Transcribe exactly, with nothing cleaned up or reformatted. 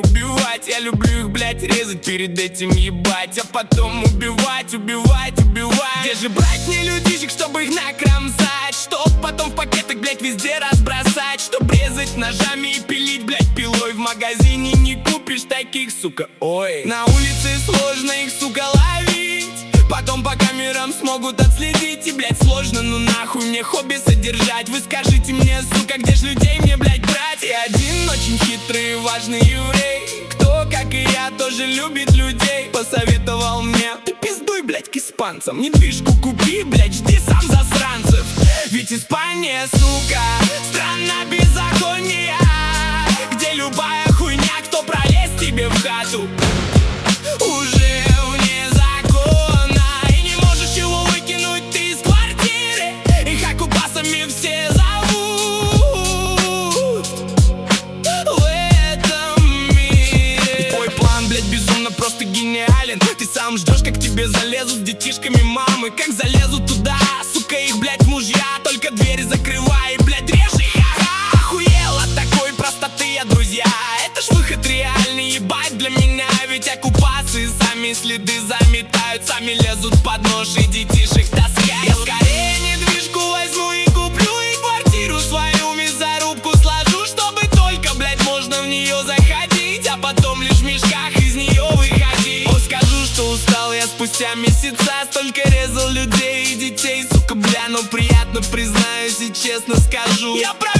убивать. Я люблю их, блять, резать, перед этим ебать, а потом убивать, убивать, убивать. Где же брать мне людишек, чтобы их накромсать, чтоб потом в пакетах, блять, везде разбросать, чтоб резать ножами и пилить, блять, пилой. В магазине не купишь таких, сука, ой. На улице сложно их, сука, ловить, потом по камерам смогут отследить. И, блять, сложно, ну нахуй мне хобби содержать. Вы скажите мне, сука, где ж людей мне, блять, брать? И один очень хитрый и важный еврей, кто, как и я, тоже любит людей, посоветовал мне: ты пиздуй, блять, к испанцам, недвижку купи, блять, жди сам засранцев. Ведь Испания, сука, страна беззакония, где любая хуйня, кто пролез тебе в хату, уже вне закона. И не можешь его выкинуть ты из квартиры, их оккупасами все зовут в этом мире. И твой план, блять, безумно просто гениален. Ты сам ждешь, как тебе залезут с детишками мамы, как залезут туда, сука, их, блять, мужья. Только дверь закрывай, блять, режь их. Охуел от такой простоты я, друзья. Это ж выход реальный, ебать, для меня. Ведь оккупации сами следы заметают, сами лезут под нож и детишек таскают. Я скорее недвижку возьму и куплю, и квартиру свою мясорубку сложу, чтобы только, блять, можно в нее заходить, а потом лишь в мешках из нее выходить. О, скажу, что устал я спустя месяца, столько резал людей и детей, сука, бля, но приятно, признаюсь и честно скажу, я